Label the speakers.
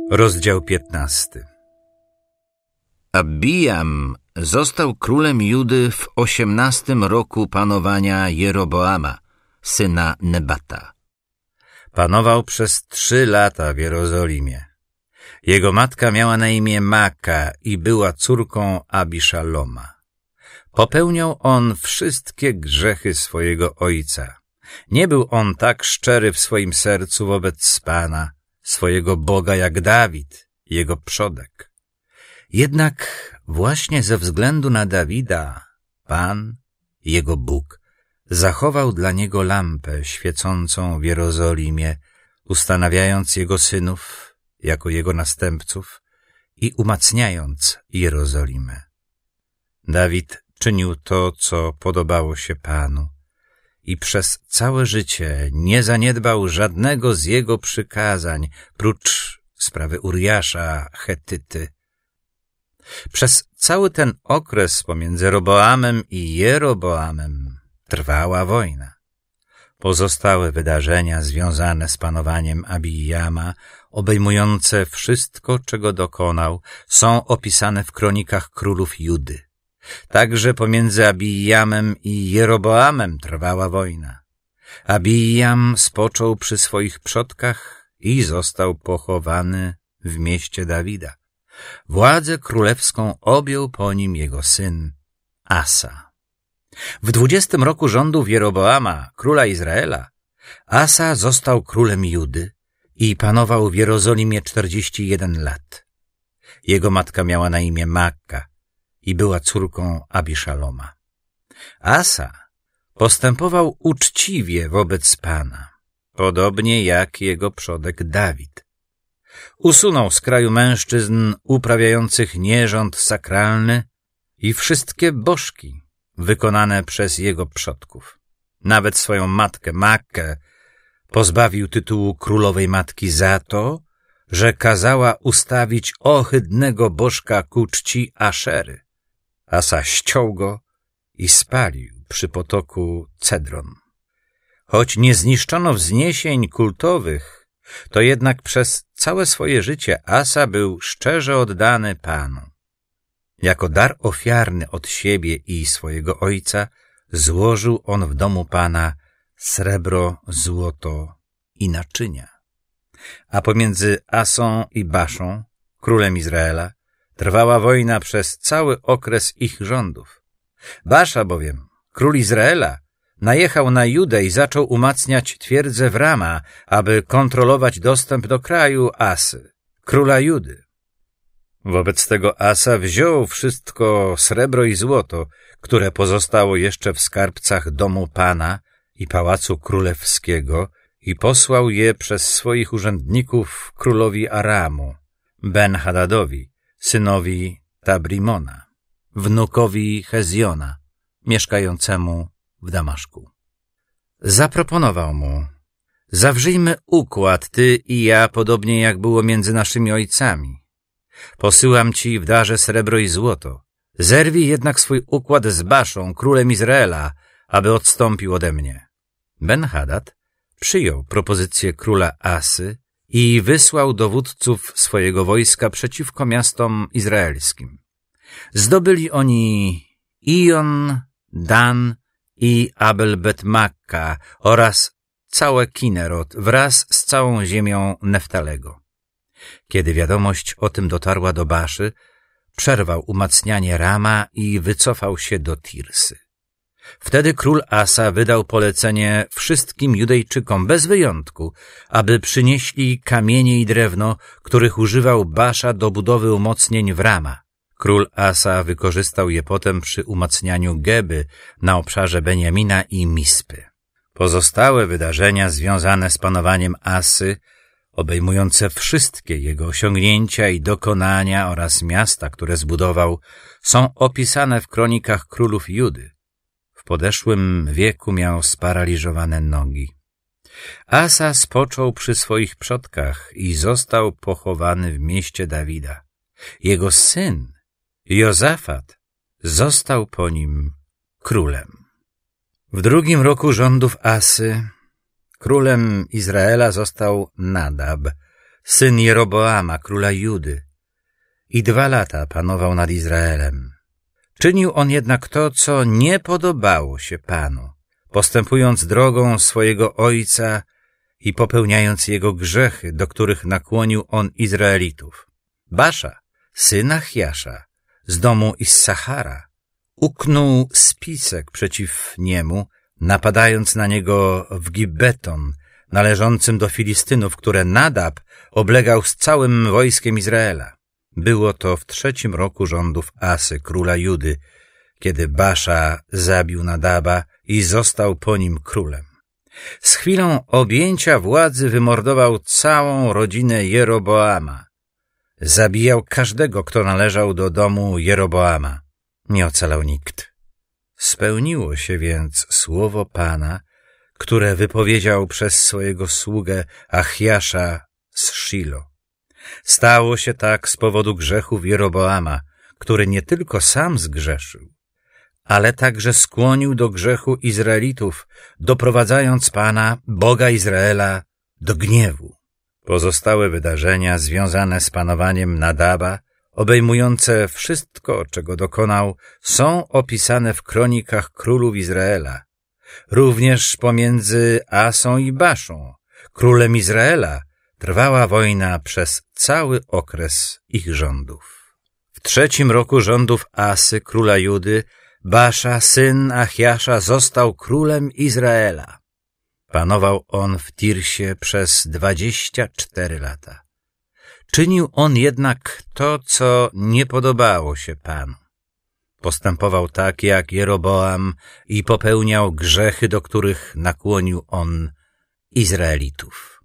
Speaker 1: Rozdział 15. Abijam został królem Judy w 18 roku panowania Jeroboama, syna Nebata. Panował przez 3 lata w Jerozolimie. Jego matka miała na imię Maaka i była córką Abiszaloma. Popełniał on wszystkie grzechy swojego ojca. Nie był on tak szczery w swoim sercu wobec Pana, swojego Boga, jak Dawid, jego przodek. Jednak właśnie ze względu na Dawida, Pan, jego Bóg, zachował dla niego lampę świecącą w Jerozolimie, ustanawiając jego synów jako jego następców i umacniając Jerozolimę. Dawid czynił to, co podobało się Panu, i przez całe życie nie zaniedbał żadnego z jego przykazań, prócz sprawy Uriasza, Chetyty. Przez cały ten okres pomiędzy Roboamem i Jeroboamem trwała wojna. Pozostałe wydarzenia związane z panowaniem Abijama, obejmujące wszystko, czego dokonał, są opisane w kronikach królów Judy. Także pomiędzy Abijamem i Jeroboamem trwała wojna. Abijam spoczął przy swoich przodkach i został pochowany w mieście Dawida. Władzę królewską objął po nim jego syn Asa. W 20 roku rządów Jeroboama, króla Izraela, Asa został królem Judy i panował w Jerozolimie 41 lat. Jego matka miała na imię Maaka i była córką Abiszaloma. Asa postępował uczciwie wobec Pana, podobnie jak jego przodek Dawid. Usunął z kraju mężczyzn uprawiających nierząd sakralny i wszystkie bożki wykonane przez jego przodków. Nawet swoją matkę Maakę pozbawił tytułu królowej matki za to, że kazała ustawić ohydnego bożka ku czci Aszery. Asa ściął go i spalił przy potoku Cedron. Choć nie zniszczono wzniesień kultowych, to jednak przez całe swoje życie Asa był szczerze oddany Panu. Jako dar ofiarny od siebie i swojego ojca złożył on w domu Pana srebro, złoto i naczynia. A pomiędzy Asą i Baszą, królem Izraela, trwała wojna przez cały okres ich rządów. Basza bowiem, król Izraela, najechał na Judę i zaczął umacniać twierdzę w Rama, aby kontrolować dostęp do kraju Asy, króla Judy. Wobec tego Asa wziął wszystko srebro i złoto, które pozostało jeszcze w skarbcach domu Pana i pałacu królewskiego, i posłał je przez swoich urzędników królowi Aramu, Ben-Hadadowi, synowi Tabrimona, wnukowi Hezjona, mieszkającemu w Damaszku. Zaproponował mu: zawrzyjmy układ, ty i ja, podobnie jak było między naszymi ojcami. Posyłam ci w darze srebro i złoto. Zerwij jednak swój układ z Baszą, królem Izraela, aby odstąpił ode mnie. Ben-Hadad przyjął propozycję króla Asy i wysłał dowódców swojego wojska przeciwko miastom izraelskim. Zdobyli oni Ijon, Dan i Abel-Bet-Maaka oraz całe Kinerot wraz z całą ziemią Neftalego. Kiedy wiadomość o tym dotarła do Baszy, przerwał umacnianie Rama i wycofał się do Tirsy. Wtedy król Asa wydał polecenie wszystkim Judejczykom bez wyjątku, aby przynieśli kamienie i drewno, których używał Basza do budowy umocnień w Rama. Król Asa wykorzystał je potem przy umacnianiu Geby na obszarze Beniamina i Mispy. Pozostałe wydarzenia związane z panowaniem Asy, obejmujące wszystkie jego osiągnięcia i dokonania oraz miasta, które zbudował, są opisane w kronikach królów Judy. W podeszłym wieku miał sparaliżowane nogi. Asa spoczął przy swoich przodkach i został pochowany w mieście Dawida. Jego syn, Jozafat, został po nim królem. W 2. roku rządów Asy królem Izraela został Nadab, syn Jeroboama, króla Judy, i 2 lata panował nad Izraelem. Czynił on jednak to, co nie podobało się Panu, postępując drogą swojego ojca i popełniając jego grzechy, do których nakłonił on Izraelitów. Basza, syn Achiasza, z domu Issachara, uknął spisek przeciw niemu, napadając na niego w Gibbeton, należącym do Filistynów, które Nadab oblegał z całym wojskiem Izraela. Było to w 3. roku rządów Asy, króla Judy, kiedy Basza zabił Nadaba i został po nim królem. Z chwilą objęcia władzy wymordował całą rodzinę Jeroboama. Zabijał każdego, kto należał do domu Jeroboama. Nie ocalał nikt. Spełniło się więc słowo Pana, które wypowiedział przez swojego sługę Achiasza z Shilo. Stało się tak z powodu grzechów Jeroboama, który nie tylko sam zgrzeszył, ale także skłonił do grzechu Izraelitów, doprowadzając Pana, Boga Izraela, do gniewu. Pozostałe wydarzenia związane z panowaniem Nadaba, obejmujące wszystko, czego dokonał, są opisane w kronikach królów Izraela. Również pomiędzy Asą i Baszą, królem Izraela, trwała wojna przez cały okres ich rządów. W 3. roku rządów Asy, króla Judy, Basza, syn Achiasza, został królem Izraela. Panował on w Tirsie przez 24 lata. Czynił on jednak to, co nie podobało się Panu. Postępował tak jak Jeroboam i popełniał grzechy, do których nakłonił on Izraelitów.